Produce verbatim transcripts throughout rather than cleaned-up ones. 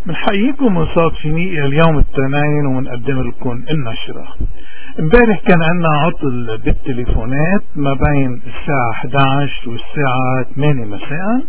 بنحييكم مصادفيني اليوم التنين ومنقدم لكم النشرة. امبارح كان عندنا عطل بالتليفونات ما بين الساعة إحدى عشر والساعة ثمانية مساء،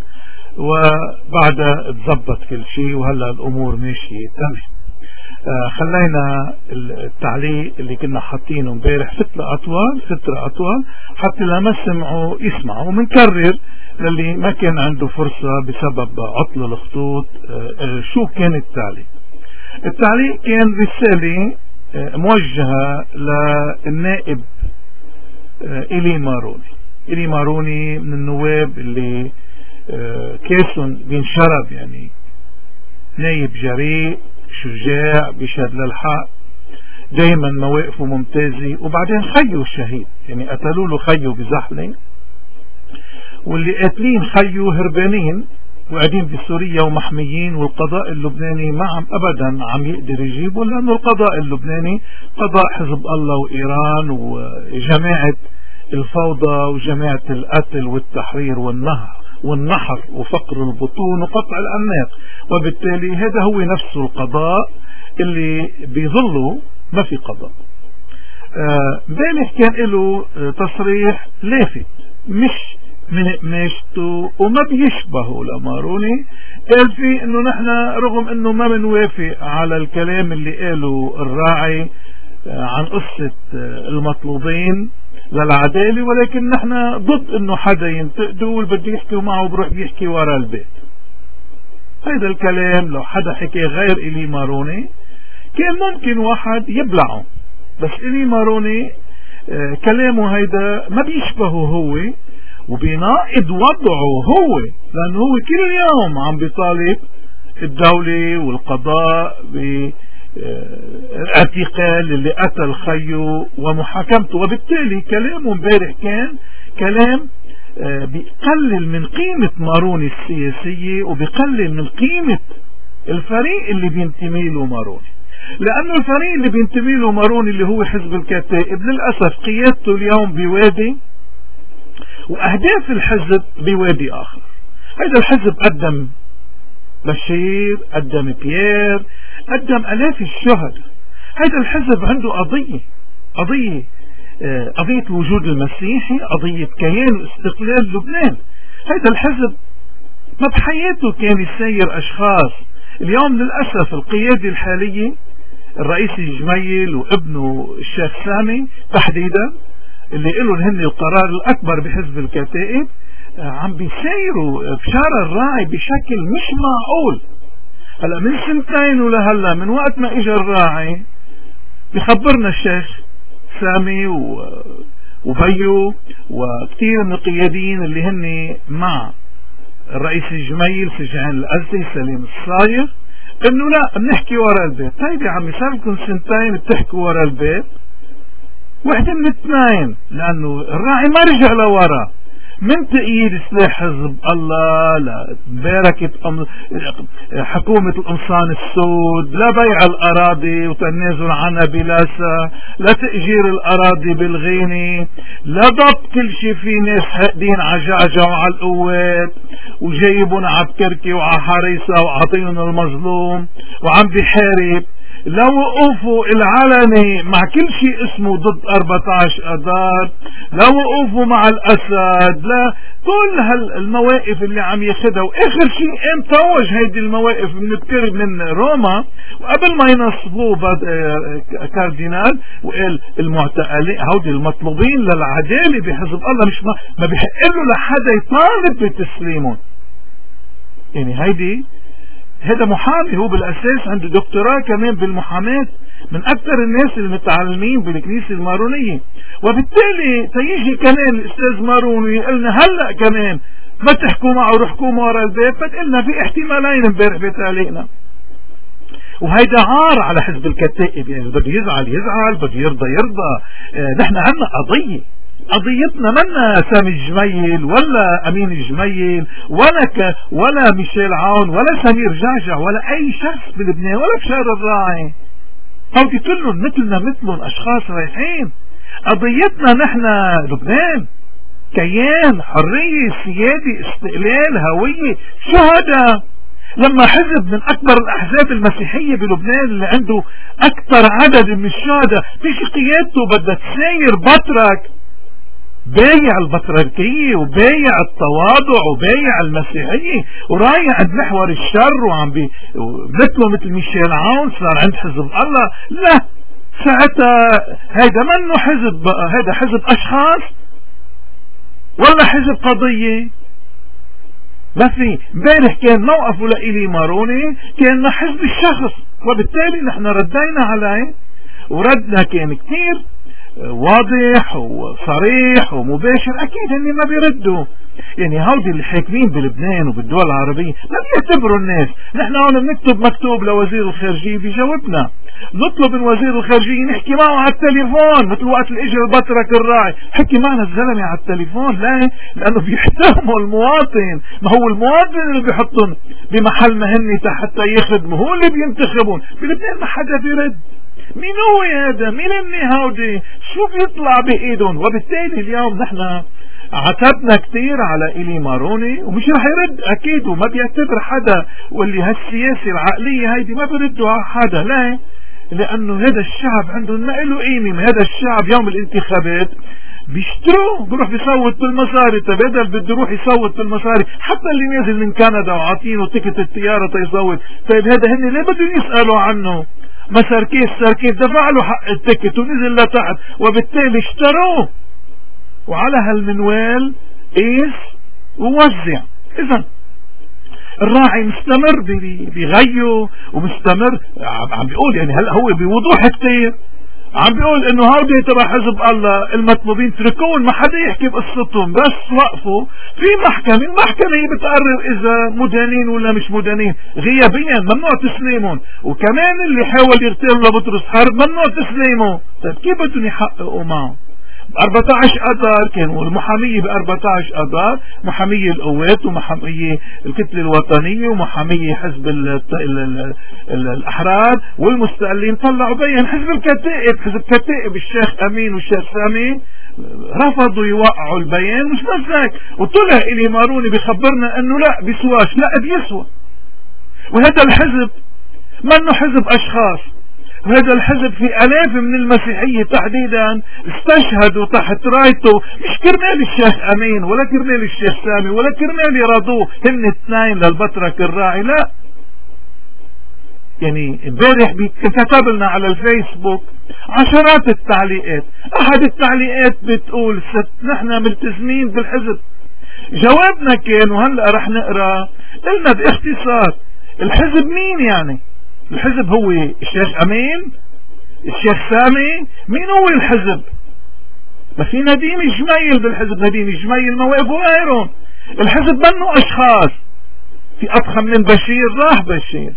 وبعدها تزبط كل شيء وهلا الامور ماشية تمام. آه خلينا التعليق اللي كنا حاطينه امبارح فترة اطول فترة اطول حتى لما سمعوا يسمعوا، ومنكرر للي ما كان عنده فرصة بسبب عطل الخطوط. آه آه شو كان التعليق؟ التعليق كان رسالة آه موجهة للنائب آه إلي ماروني. إلي ماروني من النواب اللي آه كاسن بينشرب، يعني نايب جريء شجاع بيشهد للحق، دايما مواقفه ممتازة. وبعدين خيو الشهيد، يعني قتلوا له خيو بزحلة، واللي قاتلين خيو هربانين وقاعدين بسوريا ومحميين، والقضاء اللبناني ما عم ابدا عم يقدر يجيبه، لانه القضاء اللبناني قضاء حزب الله وايران وجماعة الفوضى وجماعة القتل والتحرير والنهر والنحر وفقر البطون وقطع الأعناق، وبالتالي هذا هو نفسه القضاء اللي بيظله ما في قضاء. امبارح آه كان له تصريح لافت مش من قماشته وما بيشبهه لماروني، قال فيه انه نحن رغم انه ما بنوافق على الكلام اللي قاله الراعي آه عن قصة آه المطلوبين للعدالة، ولكن نحن ضد انه حدا ينتقده واللي بده يحكي معه بروح بيحكي ورا البيت. هذا الكلام لو حدا حكي غير إلي ماروني كان ممكن واحد يبلعه، بس إلي ماروني آه كلامه هيدا ما بيشبهه هو وبيناقض وضعه هو، لأنه هو كل يوم عم بيطالب الدولة والقضاء ب الاعتقال اللي قتل خيو ومحاكمته. وبالتالي كلامه امبارح كان كلام بيقلل من قيمة ماروني السياسية وبيقلل من قيمة الفريق اللي بينتمي له ماروني، لأنه الفريق اللي بينتمي له ماروني اللي هو حزب الكتائب للأسف قيادته اليوم بوادي وأهداف الحزب بوادي آخر. هذا الحزب قدم بشير، قدم بيير، قدم آلاف الشهداء. هذا الحزب عنده قضية قضية آه قضية الوجود المسيحي، قضية كيان واستقلال لبنان. هذا الحزب ما بحياته كان يسير أشخاص. اليوم للأسف القيادة الحالية الرئيس الجميل وابنه الشيخ سامي تحديدا اللي قالوا هن القرار الأكبر بحزب الكتائب آه عم بيسيروا بشارع الراعي بشكل مش معقول. هلا من سنتين ولهلا من وقت ما اجى الراعي بخبرنا الشيخ سامي وبيو وكثير من القياديين اللي هن مع الرئيس الجميل سجعان الأزدي سليم الصايغ انه لا بنحكي ورا البيت. طيب يا عمي صار لكم سنتين بتحكوا ورا البيت، وحده من اثنين، لانه الراعي ما رجع لورا من تأييد سلاح حزب الله لمباركة حكومة القمصان السود، لا بيع الأراضي وتنازل عنها بلاسة، لا تأجير الأراضي بالغيني، لا ضبط كل شيء. في ناس حاقدين على جعجع وعلى القوات وجايبون على بكركي وعلى حريصة وعطيهم المظلوم وعم بيحارب. لا وقوفوا العلني مع كل شيء اسمه ضد أربعة عشر أذار، لا وقوفوا مع الأسد، لا كل هالمواقف اللي عم ياخدها. واخر شيء قام توج هيدي المواقف بنذكر من روما وقبل ما ينصبوه كاردينال وقال المعتقلين هودي المطلوبين للعدالة بحزب الله مش ما, ما بيحق له لحدا يطالب بتسليمهم. يعني هيدي هذا محامي، هو بالأساس عنده دكتوراه كمان بالمحاماة، من أكثر الناس المتعلمين بالكنيسة المارونية. وبالتالي تيجي كمان الأستاذ ماروني قلنا هلأ كمان ما تحكوا معه روحكوا ورا البيت، فقلنا في احتمالين امبارح بتعليقنا. وهيدا عار على حزب الكتائب، يعني بده يزعل يزعل، بده يرضى يرضى. اه نحن عنا قضية، قضيتنا منا سامي الجميل ولا امين الجميل ولا ك ولا ميشيل عون ولا سمير جعجع ولا اي شخص بلبنان ولا بشار الراعي. هودي كلهم مثلنا مثلهم اشخاص رايحين. قضيتنا نحن لبنان، كيان، حرية، سيادة، استقلال، هوية، شهداء. لما حزب من اكبر الاحزاب المسيحية بلبنان اللي عنده اكثر عدد من الشهداء تيجي قيادته بدها تساير بطرك بايع البطريركية وبايع التواضع وبايع المسيحية ورايح عند محور الشر وعم بي مثله مثل ميشيل عون صار عند حزب الله. لا، ساعتها هيدا منه حزب بقى، هيدا حزب اشخاص ولا حزب قضية. ما في. امبارح كان موقفه لإلي ماروني كان حزب الشخص، وبالتالي نحن ردينا عليه وردنا كان كتير واضح وصريح ومباشر. اكيد هني ما بيردوا، يعني هودي اللي حاكمين بلبنان وبالدول العربية ما بيعتبروا الناس. نحن هون بنكتب مكتوب لوزير الخارجية بيجاوبنا، نطلب من وزير الخارجية نحكي معه على التليفون مثل وقت اللي اجى البطرك الراعي حكي معنا الزلمة على التليفون. لا، لانه بيحترموا المواطن، ما هو المواطن اللي بيحطهم بمحل مهني حتى يخدموا، هو اللي بينتخبون. بلبنان ما حدا بيرد. مين هو هذا؟ مين اللي هودي؟ شو بيطلع بايدهم؟ وبالتالي اليوم نحن عتبنا كتير على إلي ماروني ومش رح يرد اكيد، وما بيعتبر حدا، واللي هالسياسة العقلية هيدي ما بيردوا على حدا. لا، لانه هذا الشعب عندهم ما له قيمة. هذا الشعب يوم الانتخابات بيشتروه، بيروح بيصوت بالمصاري. طيب هذا اللي بده يروح يصوت بالمصاري، حتى اللي نازل من كندا وعاطينه تيكت الطيارة تيصوت، طيب هذا هن ليه بدهم يسألوا عنه؟ ما سركيس سركيس دفع له حق التيكت ونزل لتحت، وبالتالي اشتروه. وعلى هالمنوال قيس ووزع. اذا الراعي مستمر بغيه ومستمر عم بيقول، يعني هلا هو بوضوح كتير عم بيقول انه هودي تبع حزب الله المطلوبين تركون، ما حدا يحكي بقصتهم، بس وقفوا في محكمة. المحكمة هي بتقرر اذا مدانين ولا مش مدانين غيابيا، ممنوع تسليمهم. وكمان اللي حاول يغتال لبطرس حرب ممنوع تسليمه. طيب كيف بدهم يحققوا معه؟ أربعة عشر اذار كانوا المحامية ب أربعة عشر اذار، محامية القوات ومحامية الكتلة الوطنية ومحامية حزب ال ال ال ال الاحرار والمستقلين طلعوا بيان. حزب الكتائب حزب كتائب الشيخ امين والشيخ سامي رفضوا يوقعوا البيان. مش بس هيك، وطلع إلي ماروني بخبرنا انه لا بيسواش. لا، بيسوى. وهذا الحزب منه حزب اشخاص، هذا الحزب في الاف من المسيحية تحديدا استشهدوا تحت رايته، مش كرمال الشيخ امين ولا كرمال الشيخ سامي ولا كرمال يرضوه هن اثنين للبطرك الراعي. لا، يعني امبارح كتب لنا على الفيسبوك عشرات التعليقات. احد التعليقات بتقول نحن ملتزمين بالحزب. جوابنا كان، وهلا رح نقرا، قلنا باختصار الحزب مين يعني؟ الحزب هو الشيخ امين، الشيخ سامي. مين هو الحزب؟ ما في نديم جميل بالحزب، نديم جميل مواقف وغيرهم. الحزب منه اشخاص، في اضخم من بشير راح بشير،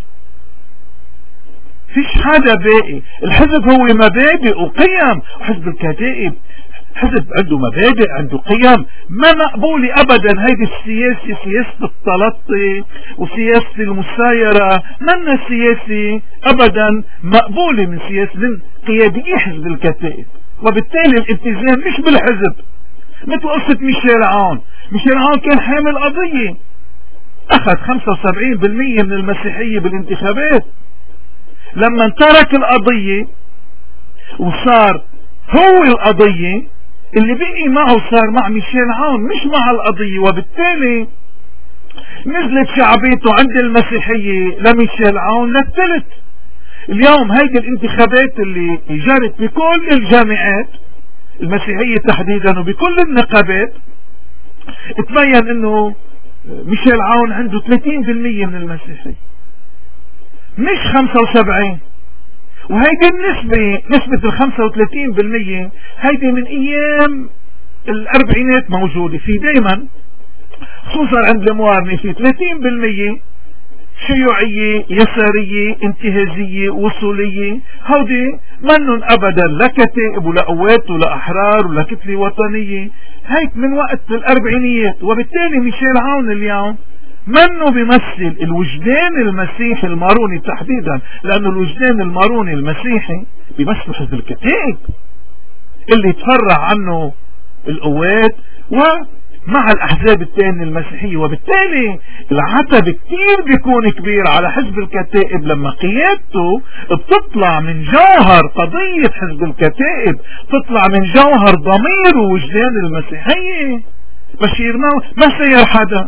فيش حدا باقي. الحزب هو مبادئ وقيم. وحزب الكتائب حزب عنده مبادئ، عنده قيم، ما مقبولة ابدا. هيدي السياسة سياسة التلطي وسياسة المسايرة، منا سياسة ابدا مقبولة من سياسة من قيادي حزب الكتائب. وبالتالي الالتزام مش بالحزب، مثل قصة ميشيل عون. ميشيل عون كان حامل قضية، اخذ خمسة وسبعين بالمية من المسيحية بالانتخابات. لما ترك القضية وصار هو القضية، اللي بقي معه صار مع ميشيل عون مش مع القضية، وبالتالي نزلت شعبيته عند المسيحية لميشيل عون للثلث. اليوم هيدي الانتخابات اللي جرت بكل الجامعات المسيحية تحديدا وبكل النقابات، اتبين انه ميشيل عون عنده ثلاثين بالمية من المسيحية مش خمسة وسبعين. وهيدي النسبة، نسبة الخمسة وثلاثين بالمية هيدي من ايام الاربعينات موجودة. في دايما خصوصا عند الموارنة في ثلاثين بالمية شيوعية يسارية انتهازية وصولية. هودي منن ابدا لا كتائب ولا قوات ولا احرار ولا كتلة وطنية. هيك من وقت الاربعينيات. وبالتالي ميشيل عون اليوم منه بيمثل الوجدان المسيحي الماروني تحديدا، لانه الوجدان الماروني المسيحي بيمثل حزب الكتائب اللي تفرع عنه القوات مع الأحزاب الثانية المسيحية، وبالتالي العتب كتير بيكون كبير على حزب الكتائب لما قيادته بتطلع من جوهر قضية حزب الكتائب، تطلع من جوهر ضمير ووجدان المسيحية. بشير ما سير حدا،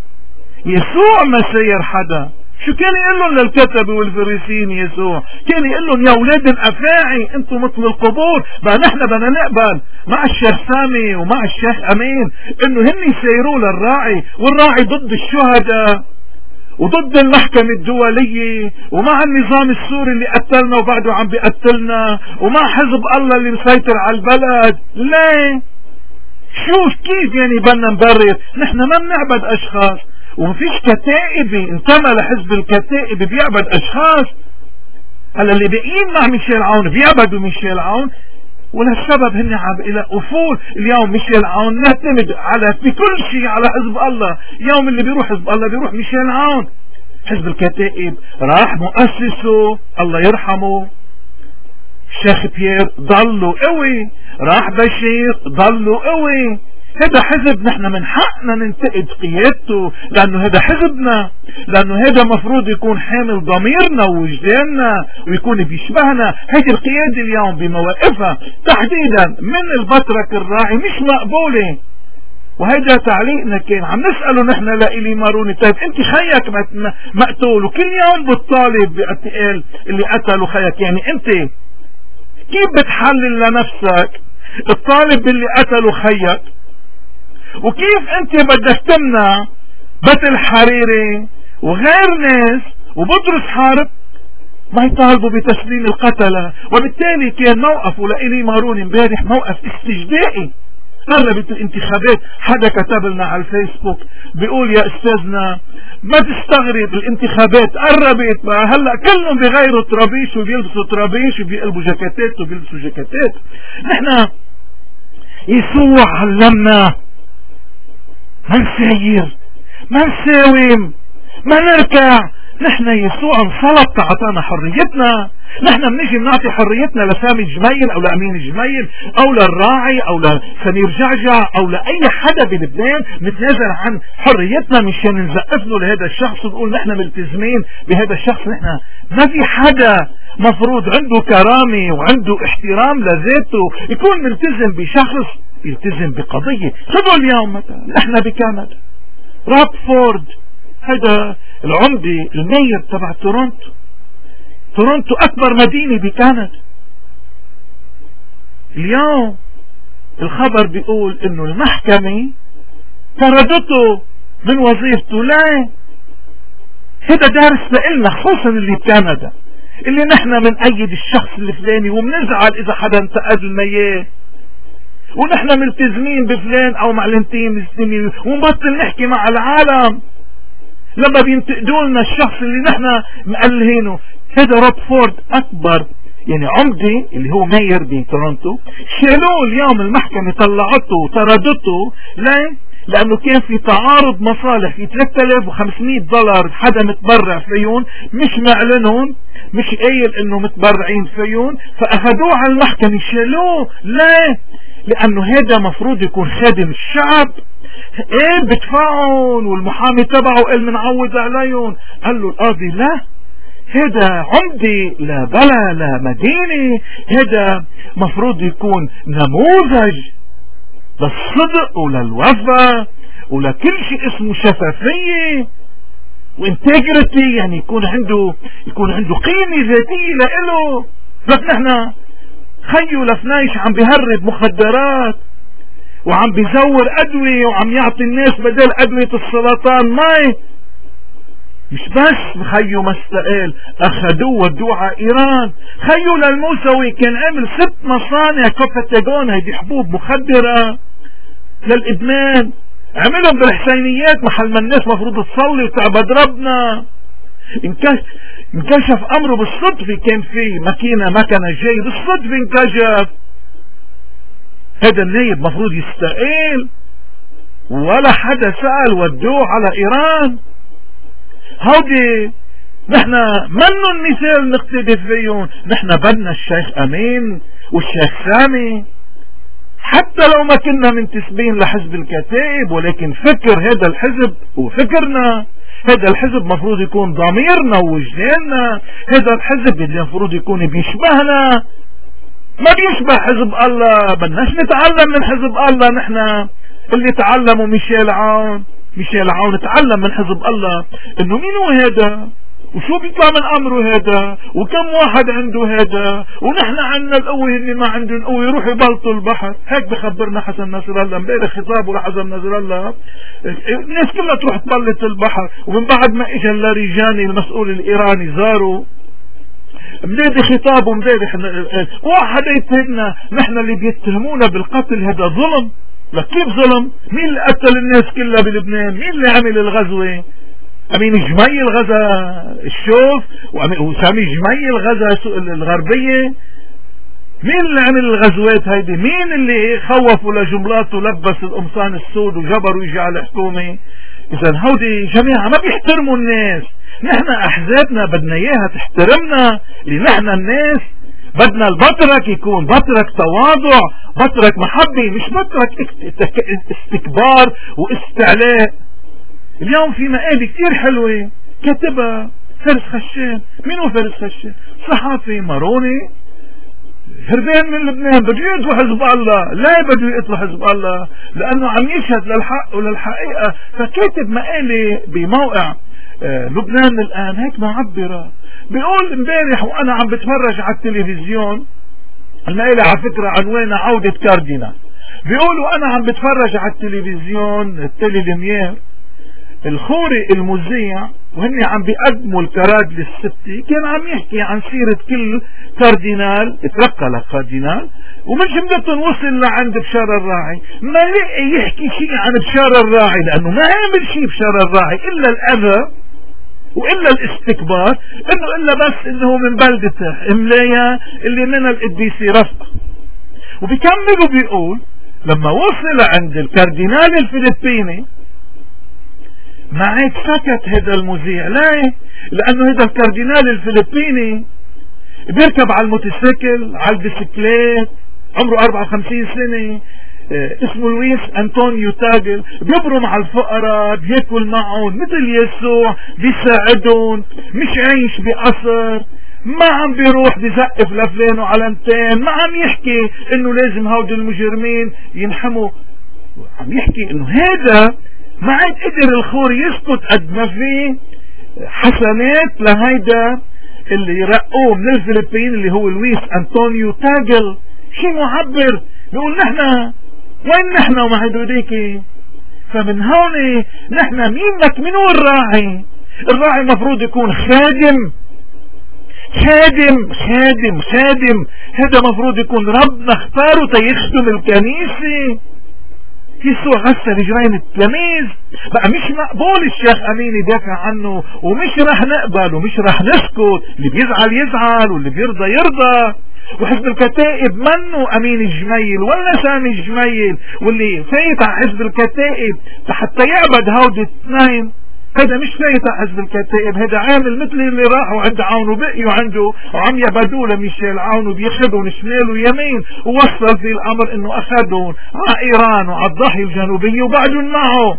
يسوع ما سير حدا. شو كان يقول لهم للكتبة والفريسين يسوع؟ كان يقول لهم يا اولاد الافاعي انتم مثل القبور. بقى نحن بدنا نقبل مع الشيخ سامي ومع الشيخ امين انه هن يسيروا للراعي، والراعي ضد الشهداء وضد المحكمة الدولية ومع النظام السوري اللي قتلنا وبعده عم بيقتلنا ومع حزب الله اللي مسيطر على البلد. ليه؟ شوف كيف يعني بدنا نبرر؟ نحن ما بنعبد اشخاص، ومفيش كتائب انتمى لحزب الكتائب بيعبد اشخاص. هلا اللي باقيين مع ميشيل عون بيعبدوا ميشيل عون، ولهالسبب هن عم يلاقوا فول. اليوم ميشيل عون نعتمد على في كل شيء على حزب الله، يوم اللي بيروح حزب الله بيروح ميشيل عون. حزب الكتائب راح مؤسسه الله يرحمه الشيخ بيير ضلوا قوي، راح بشير ضلوا قوي. هذا حزب نحن من حقنا ننتقد قيادته، لانه هذا حزبنا، لانه هذا مفروض يكون حامل ضميرنا ووجداننا ويكون بيشبهنا. هيدي القيادة اليوم بمواقفها تحديدا من البطرك الراعي مش مقبولة. وهيدا تعليقنا كان عم نسأله نحن لإلي ماروني، طيب انت خيك مقتول وكل يوم بتطالب باعتقال اللي قتلوا خيك، يعني انت كيف بتحلل لنفسك الطالب باللي قتلوا خيك؟ وكيف انت بدك تمنع بتل حريري وغير ناس وبطرس حارب ما يطالبوا بتسليم القتلة؟ وبالتالي كان موقفه لإلي ماروني امبارح موقف استجدائي. قربت الانتخابات، حدا كتب لنا على الفيسبوك بيقول يا استاذنا ما تستغرب الانتخابات قربت بقى، هلا كلهم بغيروا طرابيش وبيلبسوا طرابيش وبيقلبوا جاكيتات وبيلبسوا جاكيتات. نحن يسوع علمنا ما نسير، ما نساوم، ما نركع. نحن يسوع انصلب تعطانا حريتنا. نحن بنيجي بنعطي حريتنا لسامي جميل او لامين جميل او للراعي او لسمير جعجع او لاي حدا بلبنان، نتنازل عن حريتنا مشان نزقف له لهذا الشخص ونقول نحن ملتزمين بهذا الشخص. نحن ما في حدا مفروض عنده كرامة وعنده احترام لذاته يكون ملتزم بشخص يلتزم بقضية. خذوا اليوم مثلا نحن بكندا رابفورد، هذا العمدة المير تبع تورونتو. تورونتو اكبر مدينة بكندا. اليوم الخبر بيقول انه المحكمة طردته من وظيفته. لا، هذا دارس لإلنا خصوصا اللي بكندا، اللي نحن بنأيد الشخص الفلاني وبنزعل اذا حدا انتقد لنا اياه، ونحن ملتزمين بفلان او معلنتين مسلمين ونبطل نحكي مع العالم لما بينتقدوا لنا الشخص اللي نحن مقلهينه. هذا رابفورد اكبر يعني عمدة اللي هو ماير بتورونتو، شالوه اليوم المحكمة طلعته وطردته. ليه؟ لانه كان في تعارض مصالح في ثلاثة آلاف وخمسمائة دولار حدا متبرع فيهم، مش معلنهم، مش قايل انه متبرعين فيهم، فاخذوه على المحكمة شالوه. ليه؟ لانه هذا مفروض يكون خادم الشعب. ايه بدفعهم والمحامي تبعه قال منعوض عليهم. قال له القاضي لا، هذا عمدي لا بلا لا مدينة، هذا مفروض يكون نموذج للصدق وللوفاء ولكل شيء اسمه شفافية وانتجريتي، يعني يكون عنده يكون عنده قيمة ذاتية لإله. بس نحن خيو لفنايش عم بيهرب مخدرات وعم بيزور أدوية وعم يعطي الناس بدل أدوية السرطان ماي. مش بس خيو ما استقال، اخذوه ودوه على ايران. خيو للموسوي كان عامل ست مصانع كوفاتاجون، هيدي حبوب مخدرة للادمان، عملهم بالحسينيات محل ما الناس مفروض تصلي وتعبد ربنا. انكشف امره بالصدفة، كان في ماكينة مكنة جاي بالصدفة انكشف. هذا النايب مفروض يستقيل ولا حدا سأل، ودوه على ايران. هودي نحن منن مثال نقتدي فيهم. نحن بدنا الشيخ امين والشيخ سامي، حتى لو ما كنا منتسبين لحزب الكتائب، ولكن فكر هذا الحزب وفكرنا. هذا الحزب مفروض يكون ضميرنا ووجداننا. هذا الحزب اللي مفروض يكون بيشبهنا، ما بيشبه حزب الله. بدناش نتعلم من حزب الله. نحن اللي تعلموا ميشيل عون ميشيل عون تعلم من حزب الله انه مين هو هذا وشو بيطلع من امره هذا وكم واحد عنده هذا، ونحن عنا القوة اللي ما عندهم قوة، يروحوا يبلطوا البحر. هيك بخبرنا حسن نصر الله امبارح خطابه لحسن نصر الله، الناس كلها تروح تبلط البحر. ومن بعد ما اجى اللاريجاني المسؤول الايراني زاره مبادئ خطابه امبارح، واحد يتهمنا نحن اللي بيتهمونا بالقتل، هذا ظلم. لك كيف ظلم؟ مين اللي قتل الناس كلها بلبنان؟ مين اللي عمل الغزوة؟ امين جميل غزا الشوف، وسامي جميل غزا الغربية. مين اللي عمل الغزوات هيدي؟ مين اللي خوفوا لجملات ولبس القمصان السود وجبروا يجي على الحكومة؟ اذا هودي جميعا ما بيحترموا الناس. نحن احزابنا بدنا اياها تحترمنا، اللي نحن الناس بدنا البطرك يكون بطرك تواضع، بطرك محبة، مش بطرك استكبار واستعلاء. اليوم في مقالة كتير حلوة كتبها فارس خشان. مين هو فارس خشان؟ صحافي ماروني هربان من لبنان، بده يقتلوا حزب الله. لا بده يقتلوا حزب الله لانه عم يشهد للحق وللحقيقة. فكاتب مقالة بموقع آه لبنان الان هيك معبرة، بيقول امبارح وانا عم بتفرج على التلفزيون، المقالة على فكرة عنوانها عودة كاردينال، بيقول وانا عم بتفرج على التلفزيون التلي لميير الخوري المذيع وهن عم بيقدموا الكراد للستي، كان عم يحكي عن سيرة كل كاردينال اترقى لكاردينال، ومن جملتهم وصل لعند بشار الراعي. ما لقي يحكي شيء عن بشار الراعي لانه ما عمل شيء بشار الراعي الا الاذى والا الاستكبار، انه الا بس انه من بلدة املايا اللي من القديسي رفقة. وبيكمل وبيقول لما وصل عند الكاردينال الفلبيني ما عاد سكت هذا المذيع. ليه؟ لانه هذا الكاردينال الفلبيني بيركب على الموتوسيكل على البسكليت، عمره أربعة وخمسين سنة، اه اسمه لويس أنطونيو تاجل، بيبرم على الفقراء، بياكل معهم مثل يسوع، بيساعدهم، مش عايش بقصر، ما عم بيروح بيزقف لفلان وعلنتين، ما عم يحكي انه لازم هود المجرمين ينحموا. عم يحكي انه هذا ما عاد قدر الخور يسكت قد ما في حسنات لهيدا اللي رقوه من الفلبين اللي هو لويس أنطونيو تاجل. شي معبر، بيقول نحن وين نحن ومع هدوليك. فمن هون نحن مين لك من هو الراعي؟ الراعي مفروض يكون خادم خادم خادم خادم هذا مفروض يكون ربنا اختاره تيخدم الكنيسة. يسوع غسل رجلين التلاميذ. بقى مش مقبول الشيخ امين يدافع عنه، ومش رح نقبل ومش رح نسكت. اللي بيزعل يزعل واللي بيرضى يرضى. وحزب الكتائب منه امين الجميل ولا سامي الجميل، واللي فايت على حزب الكتائب حتى يعبد هودي الاثنين هذا مش فايت على حزب الكتائب، هذا عامل مثل اللي راحوا عند عون وبقيوا عنده وعم يعبدوا لميشيل عون وبياخذهم شمال ويمين، ووصل في الامر انه اخذهم على ايران وعلى الضاحية الجنوبية وبعدهم معه.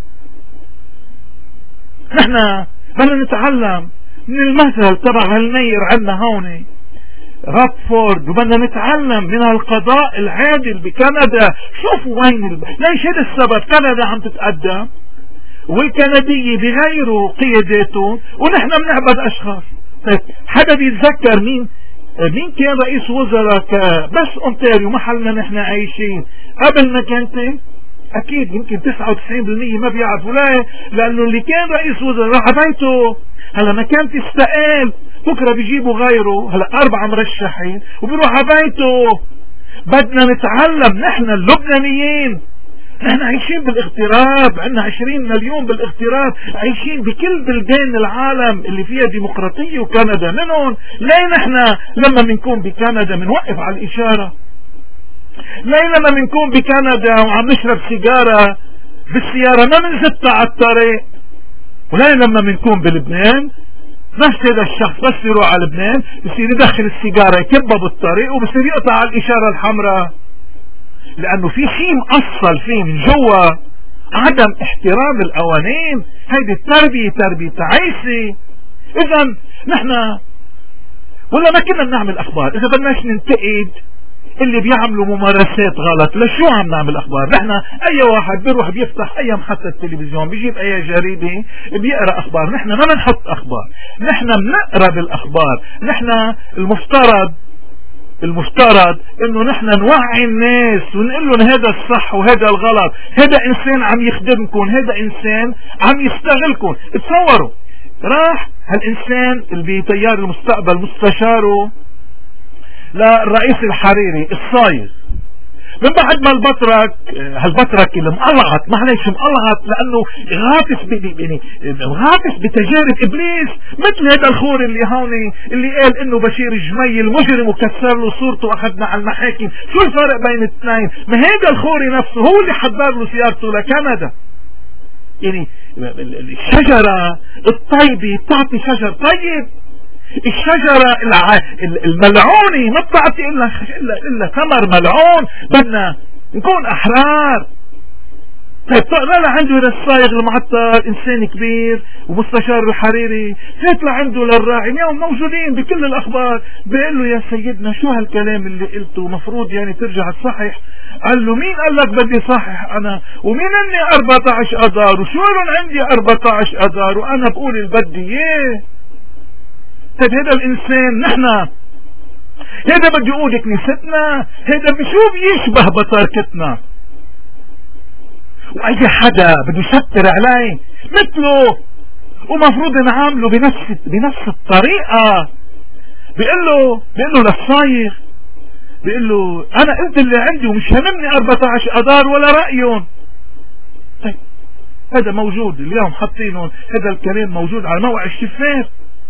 نحن بدنا نتعلم من المثل تبع هالنير عندنا هون راتفورد، وبدنا نتعلم من القضاء العادل بكندا. شوفوا وين الب... ليش هذا السبب كندا عم تتقدم والكندية بغيروا قياداتهم ونحن بنعبد اشخاص. طيب حدا بيتذكر مين مين كان رئيس وزراء بس اونتاريو محلنا نحن عايشين قبل ما كانت؟ اكيد يمكن تسعة وتسعين بالمية ما بيعرفوا. ليه؟ لانه اللي كان رئيس وزراء راح بيته، هلا ما كانت استقال، بكره بيجيبوا غيره، هلا اربعة مرشحين وبيروح على بيته. بدنا نتعلم نحن اللبنانيين، نحن عايشين بالاغتراب، عندنا عشرين مليون بالاغتراب، عايشين بكل بلدان العالم اللي فيها ديمقراطية وكندا منهم. ليه نحن لما بنكون بكندا بنوقف على الاشارة؟ ليه لما بنكون بكندا وعم نشرب سيجارة بالسيارة ما بنزتها على الطريق؟ وليه لما بنكون بلبنان نفس هذا الشخص بس يروح على لبنان بصير يدخل السيجارة يكبها بالطريق وبصير يقطع على الإشارة الحمراء؟ لانه في شيء مأصل فيه من جوا، عدم احترام القوانين. هيدي التربية تربية عيسى. اذا نحن ولا ما كنا بنعمل اخبار اذا بدناش ننتقد اللي بيعملوا ممارسات غلط. لشو عم نعمل اخبار؟ نحن اي واحد بيروح بيفتح اي محطة تلفزيون بيجيب اي جريدة بيقرأ اخبار. نحن ما بنحط اخبار، نحن بنقرأ بالاخبار. نحن المفترض المفترض انه نحن نوعي الناس ونقول لهم هذا الصح وهذا الغلط، هذا انسان عم يخدمكم، هذا انسان عم يستغلكم. تصوروا راح هالانسان اللي بتيار المستقبل مستشاره للرئيس الحريري الصايغ، من بعد ما البطرك هالبطرك اللي مقلعت، معلش مقلعت لانه غاطس يعني غاطس بتجارب ابليس، مثل هذا الخور اللي هون اللي قال انه بشير جميل مجرم وكسر له صورته واخذنا على المحاكم. شو الفرق بين الاثنين؟ ما هذا الخوري نفسه هو اللي حضر له سيارته لكندا. يعني الشجرة الطيبة بتعطي شجر طيب، الشجرة الملعونة ما بتعطي إلا, إلا, إلا ثمر ملعون. بدنا نكون أحرار. طيب طلع عنده للصايغ المعطل إنسان كبير ومستشار الحريري، فات لعنده للراعي اليوم موجودين بكل الأخبار، بيقول له يا سيدنا شو هالكلام اللي قلته مفروض يعني ترجع تصحح. قال له مين قال لك بدي صحح أنا؟ ومين اني أربعة عشر أذار وشو لهم عندي أربعة عشر أذار وأنا بقول اللي بدي إياه. طيب هذا الانسان نحن هذا بده يقول كنيستنا، هذا بشو بيشبه بطاركتنا، واي حدا بده يشتر عليه مثله ومفروض نعامله بنفس بنفس الطريقة. بيقول له بيقول له للصايغ، بيقول له انا قلت اللي عندي ومش هممني أربعة عشر اذار ولا رأيهم. طيب هذا موجود اليوم حاطينه، هذا الكلام موجود على موقع الشفاف.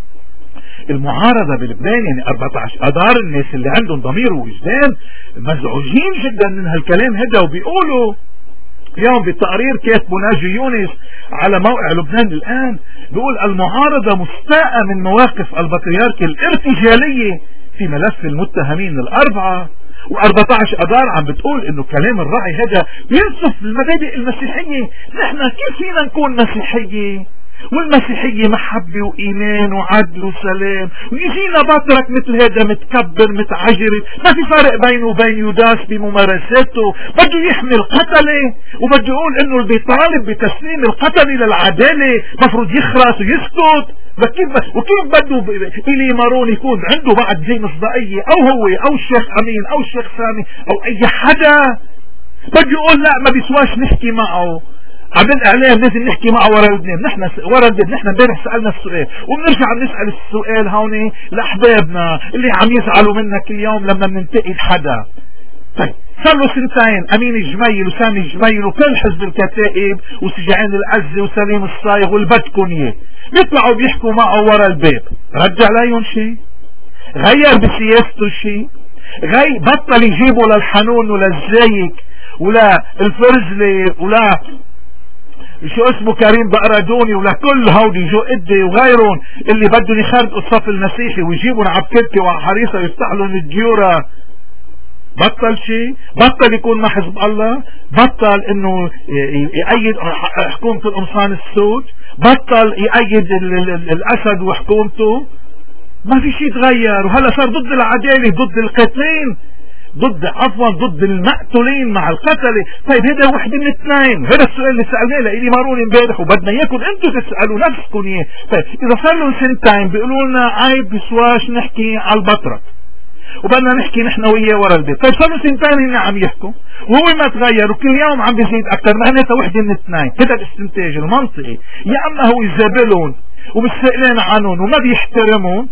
المعارضة بلبنان يعني أربعة عشر أذار، الناس اللي عندهم ضمير ووجدان مزعوجين جدا من هالكلام هذا، وبيقولوا اليوم بالتقرير كاتبه ناجي يونس على موقع لبنان الآن، بيقول المعارضة مستاءة من مواقف البطريرك الارتجالية في ملف المتهمين الأربعة. وأربعة عشر أذار عم بتقول انه كلام الراعي هذا بينصف المبادئ المسيحية. نحن كيف فينا نكون مسيحية والمسيحية محبة وإيمان وعدل وسلام، ويجينا بطرك مثل هذا متكبر متعجرت، ما في فرق بينه وبين يوداس بممارساته، بده يحمي القتلة وبده يقول انه اللي بيطالب بتسليم القتلة للعدالة مفروض يخرس ويسكت. وكيف وكيف بده إلي مارون يكون عنده بعد زي مصداقية، او هو او الشيخ امين او الشيخ سامي او اي حدا، بده يقول لا ما بيسواش نحكي معه. عبد الاعلام لازم نحكي معه ورا لبنان. نحن ورا لبنان نحن امبارح سالنا السؤال وبنرجع نسال السؤال هون لاحبابنا اللي عم يزعلوا منا كل يوم لما بننتقد حدا. طيب صار له سنتين امين الجميل وسامي الجميل وكل حزب الكتائب وسجعان العزة وسليم الصايغ والبدكن اياه بيطلعوا بيحكوا معه ورا الباب. رجع عليهم شيء؟ غير بسياسته شيء؟ غي بطل يجيبوا للحنون وللزايك ولا الفرزلي ولا شو اسمه كريم بقردوني ولا كل هودي جو ادي وغيرهم اللي بدهم يخربوا الصف المسيحي ويجيبوا على بكركي وعلى حريصه ويفتح لهم الديوره. بطل شيء؟ بطل يكون مع حزب الله؟ بطل انه يأيد حكومة القمصان السود؟ بطل يأيد الاسد وحكومته؟ ما في شيء تغير، وهلا صار ضد العدالة، ضد القاتلين، ضد عفوا ضد المقتولين مع القتلة. طيب هذا وحده من اثنين، هذا السؤال اللي سألناه لإلي مارون امبارح وبدنا اياكم انتم تسألوا نفسكم اياه. طيب اذا صار لهم سنتين بيقولوا لنا عيب بسواش نحكي على البطرك وبدنا نحكي نحن وياه ورا البيت. طيب صار له سنتين هن عم يحكوا وهو ما تغير وكل يوم عم بيزيد اكثر، معناتها وحده من اثنين. هذا الاستنتاج المنطقي، يا اما هو يزابلهم ومش سائلين عنهم وما بيحترمون،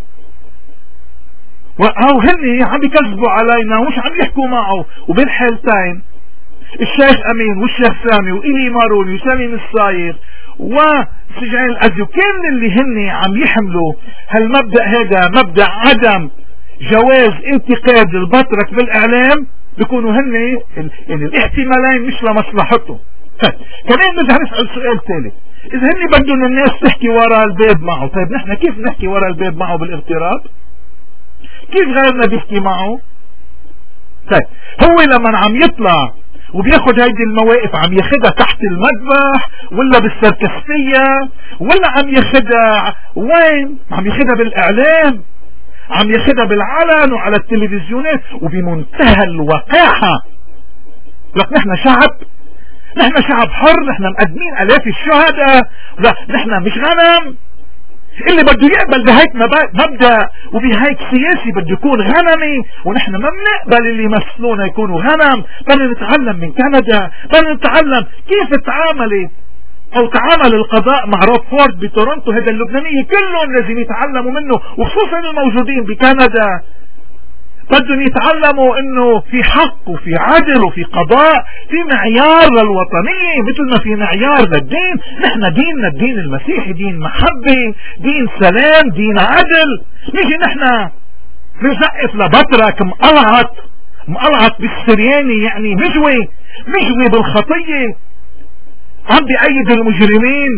او هن عم بيكذبوا علينا ومش عم يحكوا معه. وبالحالتين الشيخ امين والشيخ سامي وإلي ماروني وسليم الصايغ وسجعان العزي وكل اللي هن عم يحملوا هالمبدأ هذا، مبدأ عدم جواز انتقاد البطرك بالاعلام، بيكونوا هن يعني الاحتمالين مش لمصلحته. كمان نرجع نسأل سؤال ثالث، اذا هن بدهم الناس تحكي ورا الباب معه، طيب نحن كيف نحكي ورا الباب معه بالاغتراب؟ كيف غيرنا بيحكي معه؟ طيب هو لما عم يطلع وبياخد هيدي المواقف عم ياخدها تحت المذبح ولا بالسركستية ولا عم ياخدها وين؟ عم ياخدها بالاعلام، عم ياخدها بالعلن وعلى التلفزيونات وبمنتهى الوقاحة. لك نحن شعب، نحن شعب حر، نحن مقدمين الاف الشهداء، لا نحن مش غنم. اللي بده يقبل بهيك مبدأ وبهيك سياسي بده يكون غنمي، ونحن ما بنقبل اللي يمثلونا يكونوا غنم. بدنا نتعلم من كندا، بدنا نتعلم كيف تعاملت او تعامل القضاء مع روب فورد بتورونتو. هذا اللبنانية كلهم لازم يتعلموا منه، وخصوصا الموجودين بكندا بدهم يتعلموا انه في حق وفي عدل وفي قضاء، في معيار للوطنية مثل ما في معيار للدين. نحن ديننا الدين المسيحي دين محبة، دين سلام، دين عدل. نيجي نحن نزقف لبطرك مقلعت مقلعت بالسرياني، يعني مجوي مجوي بالخطية، عم بيأيد المجرمين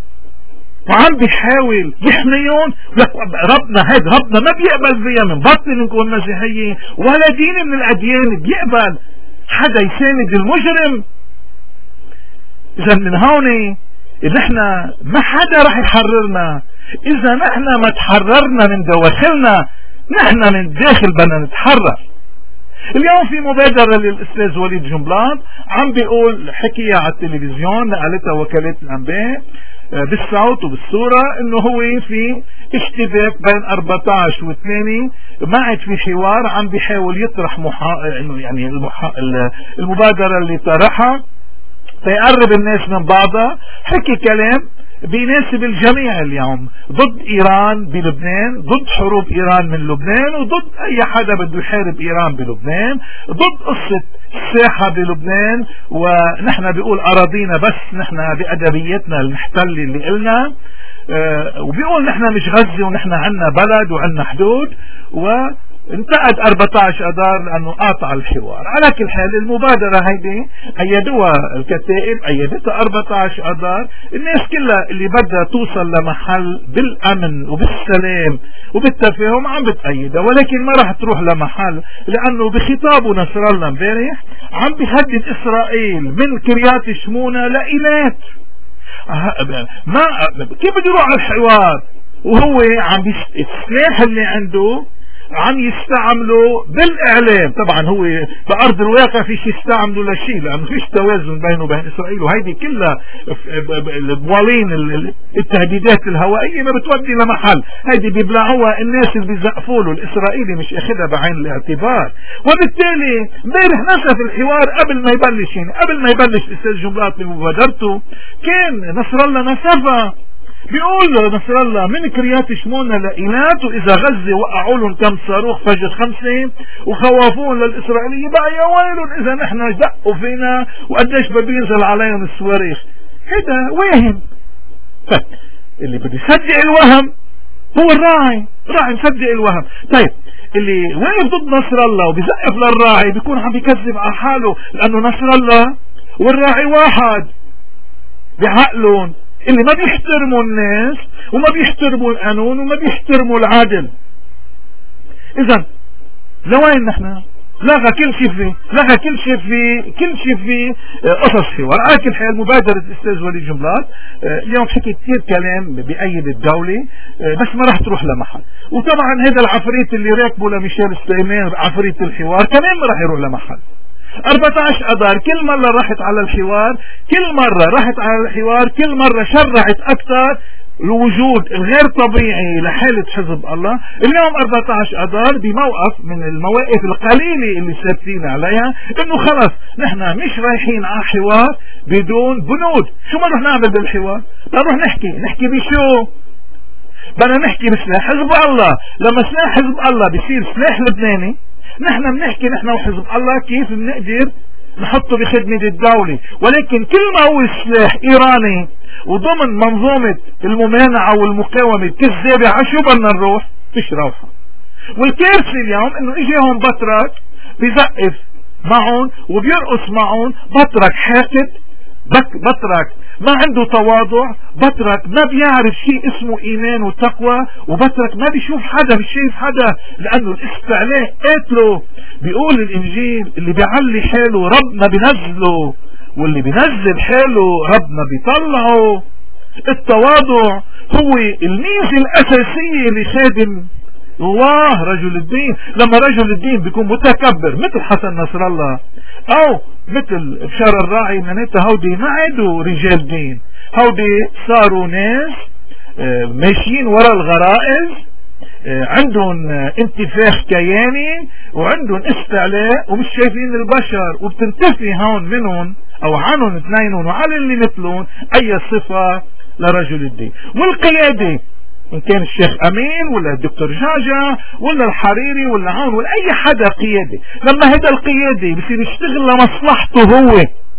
وعم بيحاول يحميهم. ربنا هيد ربنا ما بيقبل فيها. من بطل نكون مسيحيين ولا دين من الأديان بيقبل حدا يساند المجرم. إذا من هون نحن ما حدا رح يحررنا إذا نحن ما تحررنا من دواخلنا. نحن من الداخل بدنا نتحرر. اليوم في مبادرة للأستاذ وليد جنبلاط عم بيقول حكيها على التلفزيون، نقلتها وكالة الأنباء بالصوت وبالصورة، انه هو في اشتباك بين أربعة عشر واثنين، ما عاد في حوار. عم بيحاول يطرح محا... يعني المحا... المبادرة اللي طرحها تيقرب الناس من بعضها. حكي كلام بيناسب الجميع اليوم، ضد ايران بلبنان، ضد حروب ايران من لبنان، وضد اي حدا بده يحارب ايران بلبنان، ضد قصة الساحة بلبنان. ونحن بيقول اراضينا، بس نحن بادبيتنا المحتلة اللي قلنا، اه وبيقول نحن مش غزة ونحن عنا بلد وعنا حدود. وانتقد أربعة عشر اذار لانه قاطع الحوار. على كل حال المبادرة هيدي ايدوها الكتائب، ايدتها أربعة عشر اذار. الناس كلها اللي بدها توصل لمحل بالامن وبالسلام وبالتفاهم عم بتأيدها، ولكن ما راح تروح لمحل، لانه بخطابه نصر الله امبارح عم بيهدد اسرائيل من كريات شمونة لإيلات. ما كيف بده يروح على الحوار وهو عم السلاح اللي عنده عم يستعملوا بالاعلام؟ طبعا هو بارض الواقع فيش يستعملوا لشيء، لانه فيش توازن بينه وبين اسرائيل. وهيدي كلها البوالين التهديدات الهوائيه ما بتودي لمحل. هيدي بيبلعوها الناس اللي بيزقفوا له، الاسرائيلي مش اخذها بعين الاعتبار. وبالتالي امبارح نسف الحوار قبل ما يبلش، يعني قبل ما يبلش الاستاذ جنبلاط بمبادرته كان نصر الله نسفها. بيقول نصر الله من كريات شمونة لإيلات، وإذا غزة وقعوا لهم كم صاروخ فجر خمسة وخوافون للإسرائيلية بقى يا ويلهم إذا نحن دقوا فينا وقديش بينزل عليهم الصواريخ. هذا واهم. اللي بده يصدق الوهم هو الراعي، راعي مصدق الوهم. طيب اللي واقف ضد نصر الله وبيزقف للراعي بيكون عم بيكذب على حاله، لأنه نصر الله والراعي واحد بعقلهم، اللي ما بيحترموا الناس وما بيحترموا القانون وما بيحترموا العدل. اذا لوين نحن؟ لغى كل شيء فيه، لغى كل شيء فيه، كل شيء فيه قصص حوار. على كل حال مبادرة الاستاذ وليد جنبلاط اليوم حكي كثير كلام بأيد الدولة، بس ما راح تروح لمحل. وطبعا هذا العفريت اللي راكبه لميشيل سليمان عفريت الحوار كمان ما راح يروح لمحل. أربعة عشر اذار كل مرة راحت على الحوار، كل مرة راحت على الحوار، كل مرة شرعت اكثر الوجود الغير طبيعي لحالة حزب الله. اليوم أربعة عشر اذار بموقف من المواقف القليلة اللي ثابتين عليها، انه خلص نحن مش رايحين على حوار بدون بنود. شو بدنا نعمل بالحوار؟ بدنا نروح نحكي نحكي بشو؟ بدنا نحكي بسلاح حزب الله. لما سلاح حزب الله بيصير سلاح لبناني، نحن بنحكي نحن وحزب الله كيف بنقدر نحطه بخدمة الدولة. ولكن كل ما هو سلاح ايراني وضمن منظومة الممانعة والمقاومة الكذابة، عشو بدنا نروح؟ فيش روحة. والكارثة اليوم انه اجاهم بطرك بيزقف معهم وبيرقص معهم، بطرك حاقد بك بطرك ما عنده تواضع، بطرك ما بيعرف شيء اسمه ايمان وتقوى، وبطرك ما بيشوف حدا، مش شايف حدا، لانه الاستعلاء قاتله. بيقول الانجيل اللي بيعلي حاله ربنا بينزله، واللي بينزل حاله ربنا بيطلعه. التواضع هو الميزة الاساسية لخادم الله رجل الدين. لما رجل الدين بيكون متكبر مثل حسن نصر الله او مثل بشار الراعي، معناتها هودي ما عادوا رجال دين، هودي صاروا ناس ماشيين وراء الغرائز، عندهم انتفاخ كياني وعندهم استعلاء ومش شايفين البشر، وبتنتفي هون منهم او عنهم اثنينهم وعلى اللي مثلهم اي صفة لرجل الدين. والقيادة ان كان الشيخ امين ولا الدكتور جاجا ولا الحريري ولا عون ولا اي حدا قيادي، لما هذا القيادي بصير يشتغل لمصلحته هو،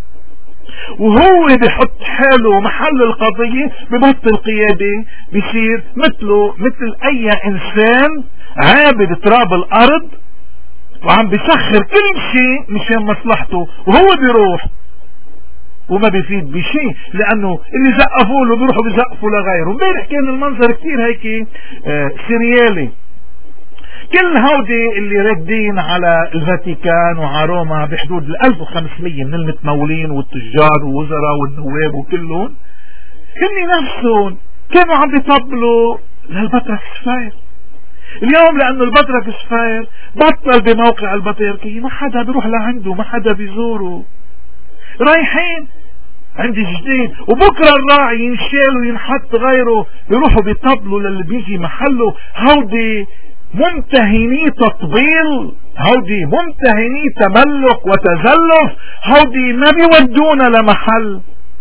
وهو بيحط حاله محل القضية، ببطل قيادي، بيصير مثله مثل اي انسان عابد تراب الارض وعم بيسخر كل شيء مشان مصلحته، وهو بيروح وما بيفيد بشيء، لانه اللي زقفوا له بيروحوا بيزقفوا لغيره. امبارح كان المنظر كتير هيك آه سريالي، كل هودي اللي راكدين على الفاتيكان وعلى روما بحدود ال ألف وخمسمية من المتمولين والتجار والوزراء والنواب وكلهم، هن نفسهم كانوا عم بيطبلوا للبطرك السفاير. اليوم لانه البطرك السفاير بطل بموقع البطريركية، ما حدا بيروح لعنده، ما حدا بيزوره، رايحين عند جديد، وبكره الراعي ينشال وينحط غيره بيروحوا بيطبلوا للي بيجي محله. هودي ممتهني تطبيل، هودي ممتهني تملك وتزلف، هودي ما بيودونا لمحل،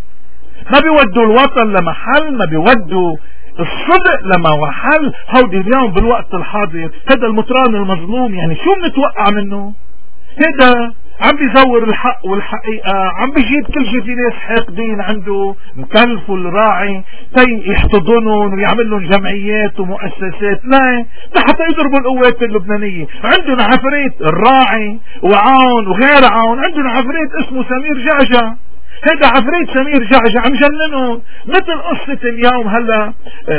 ما بيودوا الوطن لمحل، ما بيودوا الصدق لمحل. هودي اليوم بالوقت الحاضر هذا المطران المظلوم، يعني شو بنتوقع منه؟ هذا عم بيزور الحق والحقيقة، عم بيجيب كل شيء. في ناس حاقدين عنده مكلفوا الراعي تي يحتضنهم ويعمل لهم جمعيات ومؤسسات، لا حتى يضربوا القوات اللبنانية. عندهم عفريت الراعي وعون وغير عون، عندهم عفريت اسمه سمير جعجع، هذا عفريت سمير جعجع عم جننهم، مثل قصة اليوم هلا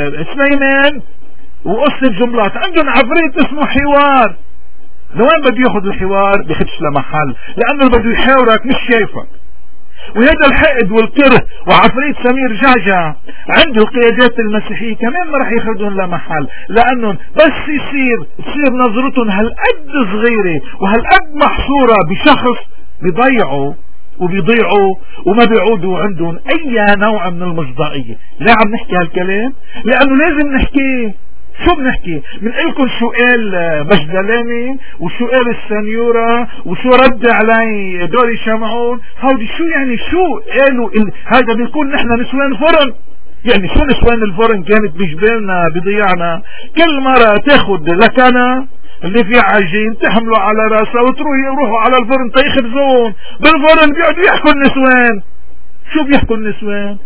سليمان وقصة جملات. عندهم عفريت اسمه حوار، لوين بده ياخذ الحوار؟ بيخدش لمحل، لانه بده يحاورك مش شايفك. وهذا الحقد والكره وعفريت سمير جعجع عند القيادات المسيحية كمان ما راح ياخذهم لمحل، لانهم بس يصير تصير نظرتهم هالقد صغيرة وهالقد محصورة بشخص بيضيعوا وبيضيعوا وما بيعودوا عندهم اي نوع من المصداقية. لا عم نحكي هالكلام لانه لازم نحكيه. شو بنحكي؟ بنقلكم شو قال مجدلاني وشو قال السنيورة وشو رد علي دوري شمعون. هودي شو يعني شو قالوا ال... هذا بيكون نحن نسوان فرن. يعني شو نسوان الفرن كانت بجبالنا بضيعنا، كل مرة تاخد لكنا اللي فيه عجين تحمله على راسها وتروحوا يروحوا على الفرن تيخبزون بالفرن، بيقعدوا يحكوا النسوان. شو بيحكوا النسوان؟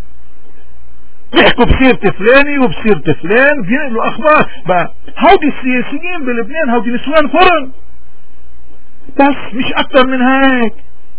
بيحكوا بسيرة فلاني وبسيرة فلان، بينقلوا اخبار. بقى هودي السياسيين بلبنان هودي نسوان فرن بس، مش اكتر من هيك،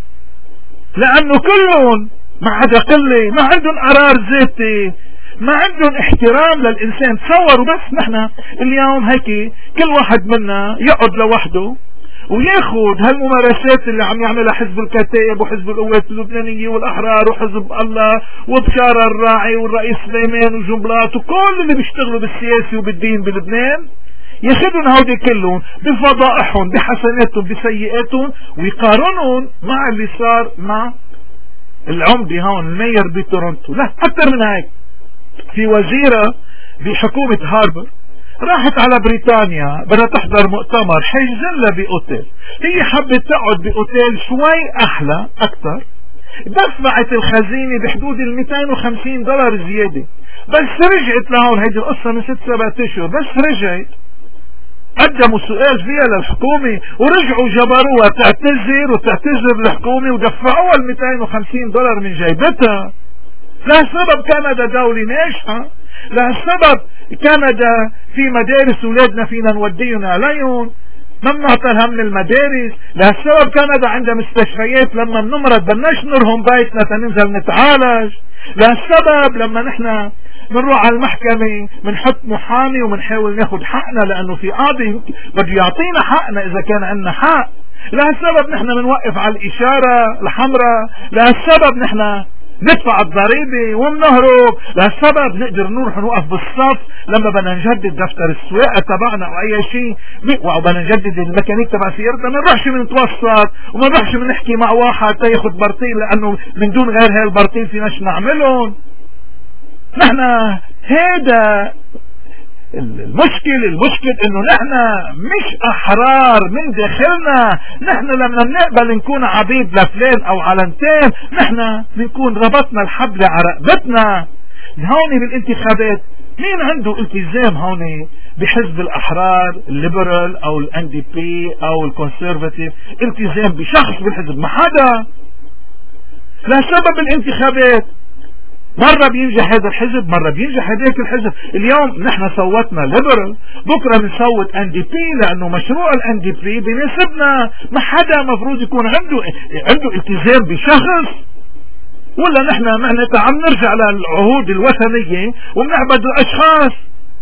لانه كلهم ما عدا قلة ما عندهم قرار ذاتي، ما عندهم احترام للانسان. تصوروا بس نحن اليوم هيك كل واحد منا يقعد لوحده وياخد هالممارسات اللي عم يعملها حزب الكتائب وحزب القوات اللبنانية والاحرار وحزب الله وبشار الراعي والرئيس سليمان وجنبلاط وكل اللي بيشتغلوا بالسياسي وبالدين بلبنان، ياخدون هودي كلهم بفضائحهم بحسناتهم بسيئاتهم ويقارنهم مع اللي صار مع العمدة هون المير بتورنتو. لا اكتر من هيك، في وزيرة بحكومة هاربر راحت على بريطانيا بدها تحضر مؤتمر، حيجزلها بأوتيل. هي حبت تقعد بأوتيل شوي أحلى أكتر، دفعت الخزينة بحدود ال مئتين وخمسين دولار زيادة. بس رجعت لهون، هيدي القصة من ست سبعة اشهر، بس رجعت قدموا سؤال فيها للحكومة ورجعوا جبروها تعتذر وتعتذر للحكومة ودفعوها ال مئتين وخمسين دولار من جيبتها. لا سبب كندا دولة ناجحة، لا سبب كندا في مدارس اولادنا فينا نوديهم عليهم، ممنوع تلهم من المدارس. لهالسبب كندا عندها مستشفيات لما بنمرض بدناش نرهم بيتنا تننزل نتعالج. لهالسبب لما نحن بنروح على المحكمة بنحط محامي وبنحاول ناخد حقنا، لأنه في قاضي بده يعطينا حقنا إذا كان عندنا حق. لهالسبب نحن بنوقف على الإشارة الحمراء. لهالسبب نحن ندفع الضريبة وبنهرب. لهالسبب نقدر نروح نوقف بالصف لما بدنا نجدد دفتر السواقة تبعنا او اي شيء، وبدنا نجدد الميكانيك تبع سيارتنا ما نروحش بنتوسط وما نروحش بنحكي مع واحد تاخد برطيل، لانه من دون غير هاي البرطيل فيناش نعملهم. نحن هذا المشكل المشكل انه نحن مش احرار من داخلنا. نحن لما بنقبل نكون عبيد لفلان او علنتين نحن بنكون ربطنا الحبل على رقبتنا. هون بالانتخابات مين عنده التزام هون بحزب الاحرار الليبرال او الان دي بي او الكونسرفاتيف، التزام بشخص بالحزب؟ ما حدا. لسبب الانتخابات مرة بينجح هذا الحزب، مرة بينجح هذاك الحزب. اليوم نحن صوتنا ليبرال، بكرة بنصوت ان دي بي لانه مشروع الان دي بي بيناسبنا. ما حدا مفروض يكون عنده عنده التزام بشخص، ولا نحن معناتها عم نرجع للعهود الوثنية وبنعبد الاشخاص.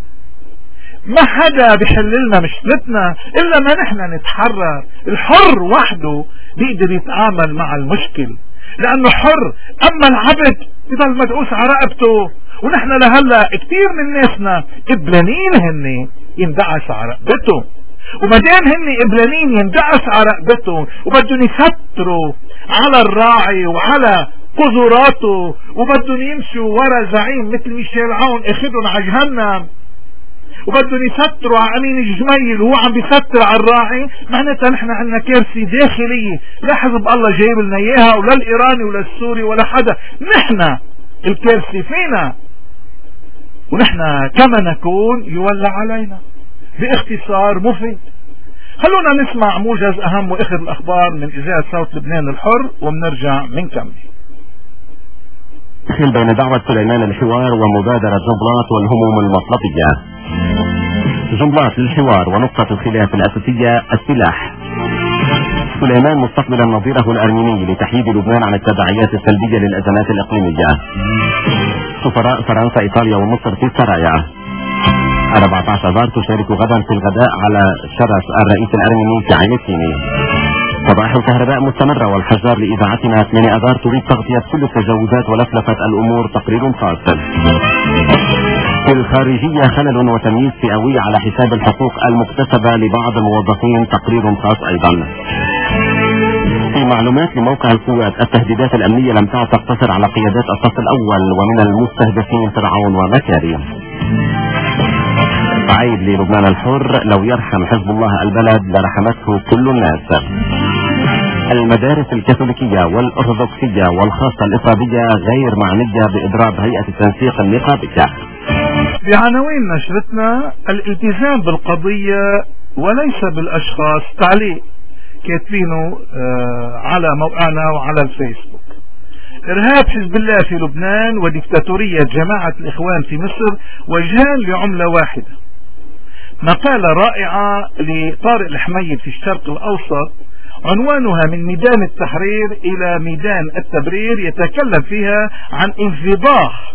ما حدا بيحللنا مشكلتنا الا ما نحن نتحرر. الحر وحده بيقدر يتعامل مع المشكل لانه حر، اما العبد يضل مدعوس على رقبته. ونحن لهلا كثير من ناسنا قبلانين هن يندعس على رقبته، ومدام هن قبلانين يندعس على رقبته وبدهم يستروا على الراعي وعلى قذراته وبدهم يمشوا ورا زعيم مثل ميشيل عون اخذهم على جهنم، وبدهم يستروا على امين الجميل وهو عم بيستر على الراعي، معناتها نحن عندنا كارثه داخليه لا حزب الله جايب لنا اياها ولا الايراني ولا السوري ولا حدا. نحن الكارثه فينا، ونحن كما نكون يولى علينا. باختصار مفيد. خلونا نسمع موجز اهم واخر الاخبار من اذاعه صوت لبنان الحر وبنرجع بنكمل. بين دعوة سليمان الحوار ومبادرة جنبلاط والهموم المطلقية. جنبلاط للحوار ونقطة الخلاف الأساسية السلاح. سليمان مستقبلا نظيره الأرميني لتحييد لبنان عن التداعيات السلبية للأزمات الإقليمية. سفراء فرنسا إيطاليا ومصر في السرايا. أربعة عشر آذار تشارك غدا في الغداء على شرف الرئيس الأرميني في عينتيني. صباح الكهرباء مستمرة والحجار لإذاعتنا ثمانية آذار تريد تغطية كل التجاوزات ولفلفة الأمور. تقرير خاص. في الخارجية خلل وتمييز فئوي على حساب الحقوق المكتسبة لبعض الموظفين. تقرير خاص أيضا. في معلومات لموقع القوات التهديدات الأمنية لم تعد تقتصر على قيادات الصف الأول ومن المستهدفين فرعون ومكاري. عيد للبنان الحر لو يرحم حزب الله البلد لرحمته كل الناس. المدارس الكاثوليكية والأرثوذكسية والخاصة الإفرادية غير معنية بإضراب هيئة التنسيق النقابية. بعناوين نشرتنا الالتزام بالقضية وليس بالأشخاص، تعليق كاتبينه آه على موقعنا وعلى الفيسبوك. إرهاب حزب الله في لبنان وديكتاتورية جماعة الإخوان في مصر وجهان لعملة واحدة. مقالة رائعة لطارق الحميد في الشرق الأوسط عنوانها من ميدان التحرير إلى ميدان التبرير، يتكلم فيها عن انفضاح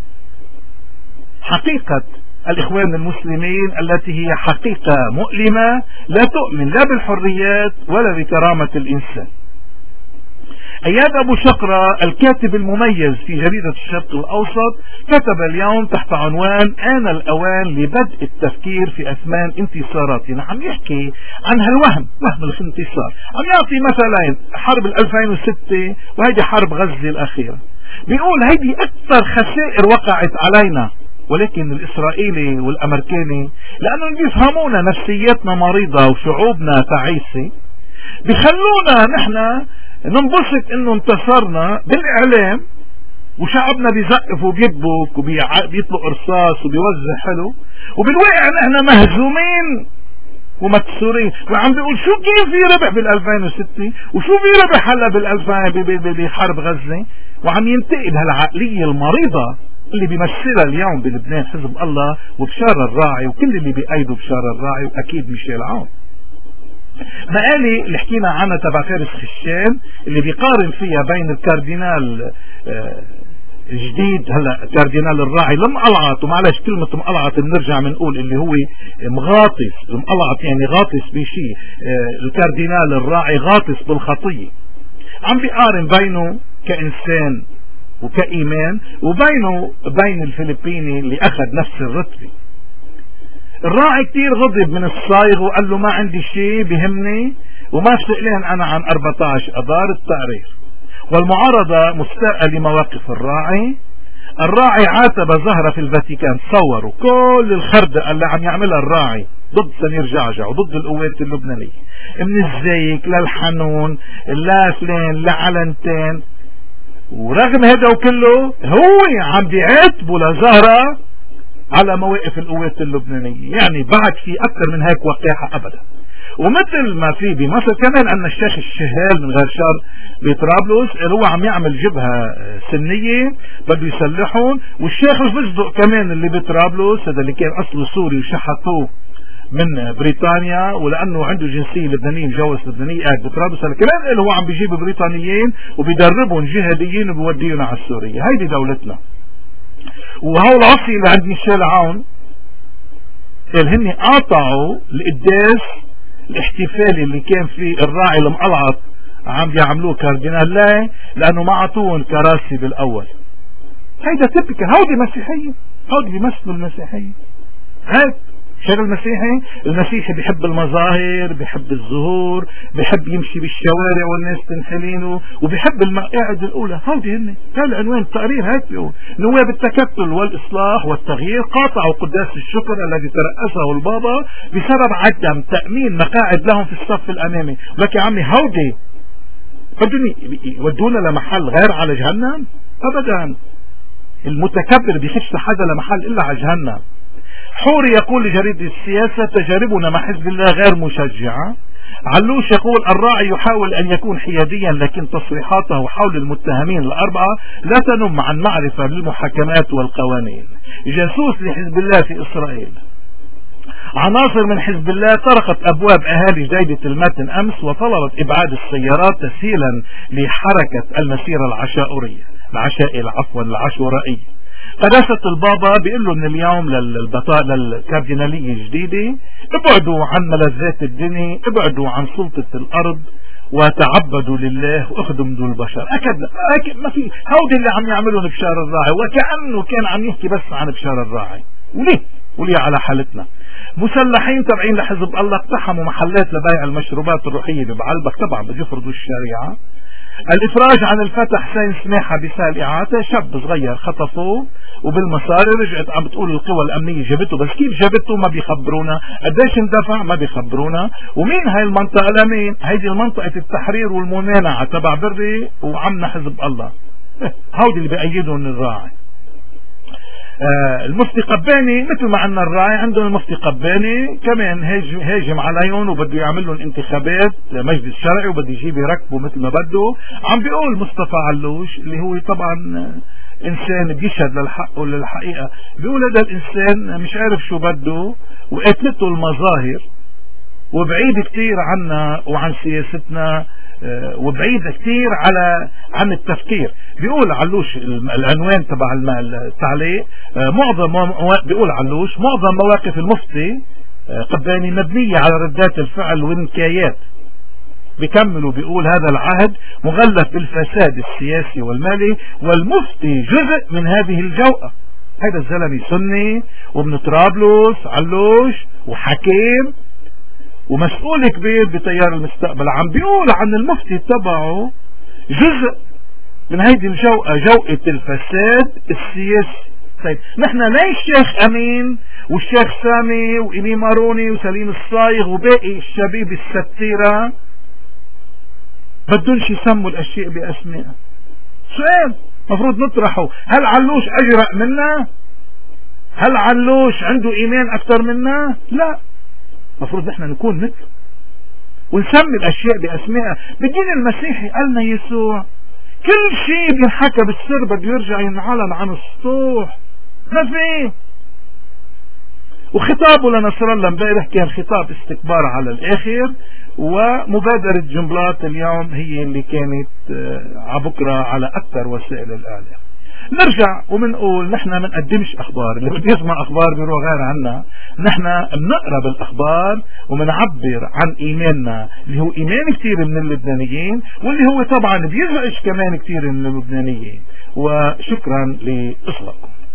حقيقة الإخوان المسلمين التي هي حقيقة مؤلمة لا تؤمن لا بالحريات ولا بكرامة الإنسان. اياد ابو شقرة الكاتب المميز في جريدة الشرق الاوسط كتب اليوم تحت عنوان آن الاوان لبدء التفكير في اثمان انتصاراتنا. عم يحكي عن هالوهم، وهم الانتصار. عم يعطي مثلا حرب الالفين وستة وهيدي حرب غزة الاخيرة. بيقول هيدي اكثر خسائر وقعت علينا، ولكن الاسرائيلي والامريكاني لانهم بيفهمونا نفسياتنا مريضة وشعوبنا تعيسة بيخلونا نحن ننبسط انه انتصرنا بالاعلام، وشعبنا بيزقف وبيدبك وبيطلق رصاص وبيوزع حلو، وبالواقع نحن مهزومين ومكسورين. وعم بيقول شو كيف في ربح بالألفين وستة وشو في ربح هلا بالألفين بحرب غزة، وعم ينتقد هالعقلية المريضة اللي بيمثلها اليوم بلبنان حزب الله وبشار الراعي وكل اللي بيأيدوا بشار الراعي واكيد ميشيل عون. مقالي اللي حكينا عنها تبع فارس خشان اللي بيقارن فيها بين الكاردينال جديد هلا كاردينال الراعي المقلعط، ومعلش كلمة مقلعط بنرجع بنقول اللي هو مغاطس، مقلعط يعني غاطس بشيء، الكاردينال الراعي غاطس بالخطية. عم بيقارن بينه كإنسان وكإيمان وبينه بين الفلبيني اللي أخذ نفس الرتبة. الراعي كتير غضب من الصايغ وقال له ما عندي شيء بهمني وما استقلان أنا عن أربعة عشر أدار التقرير. والمعارضة مستاءة لمواقف الراعي. الراعي عاتب ظهر في الفاتيكان، تصوروا كل الخردة اللي عم يعملها الراعي ضد سمير جعجع وضد القوات اللبنانية، من الزيك للحنون لا فلان لعلنتين، ورغم هذا وكله هو عم بيعاتبوا لزهرة على مواقف القوات اللبنانية. يعني بعد في أكثر من هيك وقاحة أبدا. ومثل ما في بمصر كمان أن الشيخ الشهال من غير شر بطرابلس هو عم يعمل جبهة سنية بده يسلحهم، والشيخ الفزدق كمان اللي بطرابلس هذا اللي كان أصله سوري وشحطوه من بريطانيا ولأنه عنده جنسية لبنانية مجوز لبنانية قاعد بطرابلس كمان هو عم بيجيب بريطانيين وبيدربهم جهاديين وبيوديهم على السورية. هيدي دولتنا. وهو العصي اللي عند ميشيل عون قال هني قاطعوا القداس الاحتفالي اللي كان فيه الراعي المقلعط عم بيعملوه كاردينال، لا لانه ما عطوهم كراسي بالاول. هيدا تبكي، هودي مسيحية، هودي بيمثلوا المسيحية. هيك شغل المسيحي، المسيحي بيحب المظاهر، بيحب الظهور، بيحب يمشي بالشوارع والناس تنحلينه، وبيحب المقاعد الاولى. هودي هن هذا عنوان التقرير. هيك بيقول نواب التكتل والاصلاح والتغيير قاطعوا قداس الشكر الذي ترأسه البابا بسبب عدم تأمين مقاعد لهم في الصف الامامي. لك يا عمي هودي بدهم يودونا لمحل غير على جهنم؟ ابدا. المتكبر بيخش لحدا لمحل الا على جهنم. حوري يقول لجريدة السياسة تجاربنا مع حزب الله غير مشجعة. علوش يقول الراعي يحاول أن يكون حياديا لكن تصريحاته حول المتهمين الأربعة لا تنم عن معرفة بالمحاكمات والقوانين. جاسوس لحزب الله في إسرائيل. عناصر من حزب الله طرقت أبواب أهالي جديدة المتن أمس وطلبت إبعاد السيارات تسهيلا لحركة المسيرة العشائرية العشائر عفوا العشوائية. قداسة البابا بيقول له من اليوم للبطاقة للكاردينالية الجديدة ابعدوا عن ملذات الدنيا، ابعدوا عن سلطة الأرض وتعبدوا لله واخدموا البشر. أكد أكد ما في هودي اللي عم يعملون بشار الراعي، وكأنه كان عم يحكي بس عن بشار الراعي. وليه وليه على حالتنا. مسلحين تبعين لحزب الله اقتحموا محلات لبيع المشروبات الروحية ببعلبك، طبعا بده يفرضوا الشريعة. الافراج عن الفتى حسين سماحة بسال اعاته، شاب صغير خطفوه وبالمصاري رجعت عم بتقول القوى الامنية جابته، بس كيف جابته ما بيخبرونا، قديش اندفع ما بيخبرونا، ومين هاي المنطقة لمين؟ هيدي المنطقة التحرير والممانعة تبع بري وعمنا حزب الله. هودي اللي بيأيدون الراعي. آه المفتي قباني مثل ما عندنا الراعي عندهم المفتي قباني كمان هاجم, هاجم عليهم وبده يعمل لهم انتخابات مجلس شرعي وبده يجيب يركبوا مثل ما بده. عم بيقول مصطفى علوش اللي هو طبعا انسان بيشهد للحق وللحقيقة، بيقول هذا الانسان مش عارف شو بده وقتلته المظاهر وبعيد كتير عنا وعن سياستنا وبعيد كتير على عن التفكير. بيقول علوش العنوان تبع التعليق معظم بيقول علوش معظم مواقف المفتي قباني مبنية على ردات الفعل والنكايات. بيكملوا بيقول هذا العهد مغلف بالفساد السياسي والمالي والمفتي جزء من هذه الجوءة. هذا الزلمي سني وابن طرابلس علوش وحكيم ومسؤول كبير بتيار المستقبل، عم بيقول عن المفتي تبعه جزء من هيدي الجوءة، جوءة الفساد السياسي. طيب نحن ليش الشيخ امين والشيخ سامي وإيمي ماروني وسليم الصايغ وباقي الشبيب الستيرة بدونش يسموا الاشياء باسماء؟ سؤال مفروض نطرحه. هل علوش اجرأ منا؟ هل علوش عنده ايمان اكثر منا؟ لا، مفروض نحن نكون مثل ونسمي الاشياء باسمائها. بالدين المسيحي قالنا يسوع كل شيء بينحكى بالسر بده يرجع ينعلن عن السطوح، ما في. وخطابه لنصر الله امبارح كان خطاب استكبار على الاخر، ومبادرة جنبلاط اليوم هي اللي كانت عبكرة على أكثر وسائل الإعلام. نرجع ومنقول نحن ما نقدمش أخبار، اللي بده يسمع أخبار بيروح غير عنا. نحن بنقرأ بالأخبار ومنعبر عن إيماننا اللي هو إيمان كتير من اللبنانيين، واللي هو طبعا بيزعج كمان كتير من اللبنانيين. وشكرا لإصغائكم.